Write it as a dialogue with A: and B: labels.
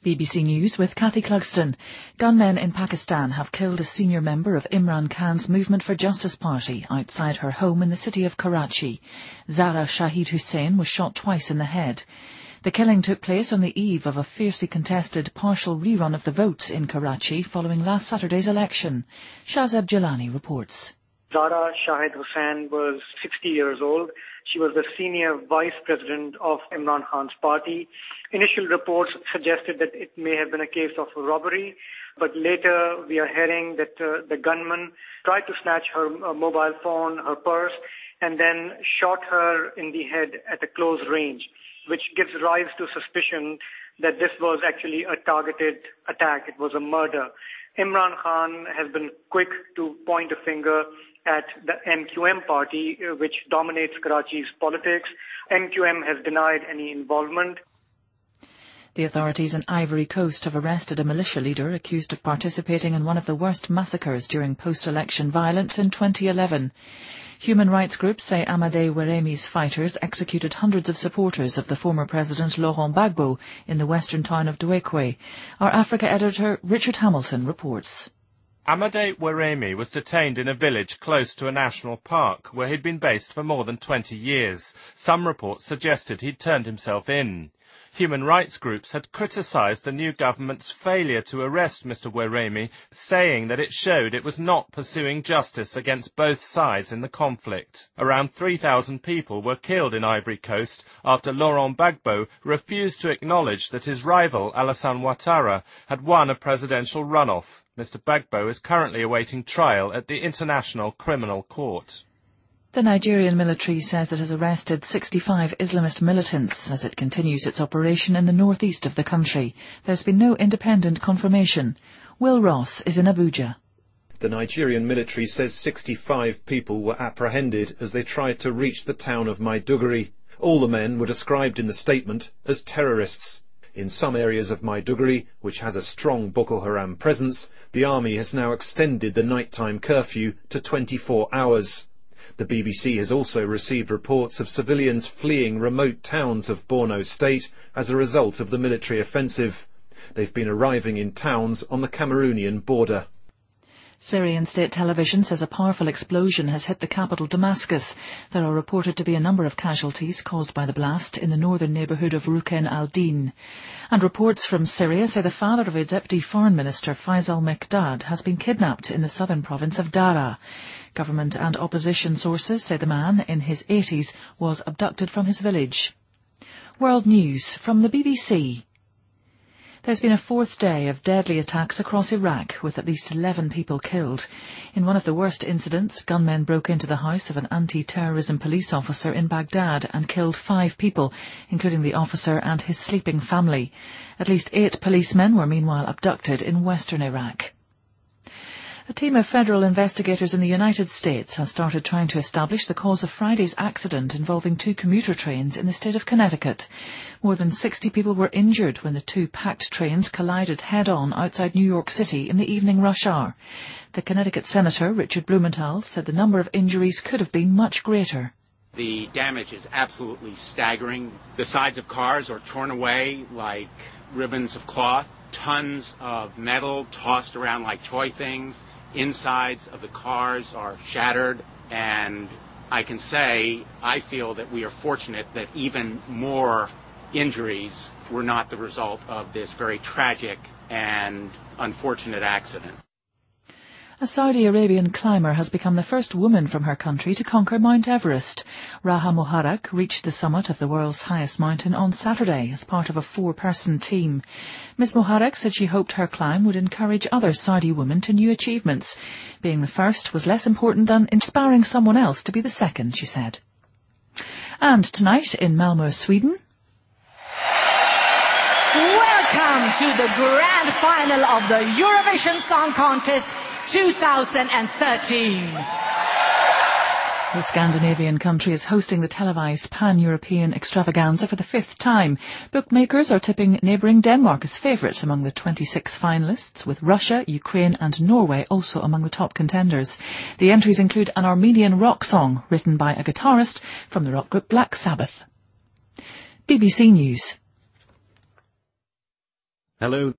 A: BBC News with Kathy Clugston. Gunmen in Pakistan have killed a senior member of Imran Khan's Movement for Justice party outside her home in the city of Karachi. Zahra Shahid Hussain was shot twice in the head. The killing took place on the eve of a fiercely contested partial rerun of the votes in Karachi following last Saturday's election. Shazab Jalani reports.
B: Zahra Shahid Hussain was 60 years old. She was the senior vice president of Imran Khan's party. Initial reports suggested that it may have been a case of robbery, but later we are hearing that the gunman tried to snatch her mobile phone, her purse, and then shot her in the head at a close range, which gives rise to suspicion that this was actually a targeted attack. It was a murder. Imran Khan has been quick to point a finger at the MQM party, which dominates Karachi's politics. MQM has denied any involvement.
A: The authorities in Ivory Coast have arrested a militia leader accused of participating in one of the worst massacres during post-election violence in 2011. Human rights groups say Amadé Ouérémi's fighters executed hundreds of supporters of the former President Laurent Gbagbo in the western town of Douekwe. Our Africa editor Richard Hamilton reports.
C: Amadé Ouérémi was detained in a village close to a national park where he'd been based for more than 20 years. Some reports suggested he'd turned himself in. Human rights groups had criticised the new government's failure to arrest Mr Ouérémi, saying that it showed it was not pursuing justice against both sides in the conflict. Around 3,000 people were killed in Ivory Coast after Laurent Gbagbo refused to acknowledge that his rival Alassane Ouattara had won a presidential runoff. Mr Gbagbo is currently awaiting trial at the International Criminal Court.
A: The Nigerian military says it has arrested 65 Islamist militants as it continues its operation in the northeast of the country. There's been no independent confirmation. Will Ross is in Abuja.
D: The Nigerian military says 65 people were apprehended as they tried to reach the town of Maiduguri. All the men were described in the statement as terrorists. In some areas of Maiduguri, which has a strong Boko Haram presence, the army has now extended the nighttime curfew to 24 hours. The BBC has also received reports of civilians fleeing remote towns of Borno State as a result of the military offensive. They've been arriving in towns on the Cameroonian border.
A: Syrian state television says a powerful explosion has hit the capital Damascus. There are reported to be a number of casualties caused by the blast in the northern neighbourhood of Ruken al-Din. And reports from Syria say the father of a deputy foreign minister, Faisal Mekdad, has been kidnapped in the southern province of Daraa. Government and opposition sources say the man, in his 80s, was abducted from his village. World News from the BBC. There's been a fourth day of deadly attacks across Iraq, with at least 11 people killed. In one of the worst incidents, gunmen broke into the house of an anti-terrorism police officer in Baghdad and killed 5 people, including the officer and his sleeping family. At least 8 policemen were meanwhile abducted in western Iraq. A team of federal investigators in the United States has started trying to establish the cause of Friday's accident involving 2 commuter trains in the state of Connecticut. More than 60 people were injured when the 2 packed trains collided head-on outside New York City in the evening rush hour. The Connecticut Senator, Richard Blumenthal, said the number of injuries could have been much greater.
E: The damage is absolutely staggering. The sides of cars are torn away like ribbons of cloth. Tons of metal tossed around like toy things. Insides of the cars are shattered, and I can say I feel that we are fortunate that even more injuries were not the result of this very tragic and unfortunate accident.
A: A Saudi Arabian climber has become the first woman from her country to conquer Mount Everest. Raha Moharrak reached the summit of the world's highest mountain on Saturday as part of a 4-person team. Ms Moharrak said she hoped her climb would encourage other Saudi women to new achievements. Being the first was less important than inspiring someone else to be the second, she said. And tonight in Malmö, Sweden.
F: Welcome to the grand final of the Eurovision Song Contest 2013.
A: The Scandinavian country is hosting the televised pan-European extravaganza for the 5th time. Bookmakers are tipping neighbouring Denmark as favourite among the 26 finalists, with Russia, Ukraine and Norway also among the top contenders. The entries include an Armenian rock song written by a guitarist from the rock group Black Sabbath. BBC News.
G: Hello.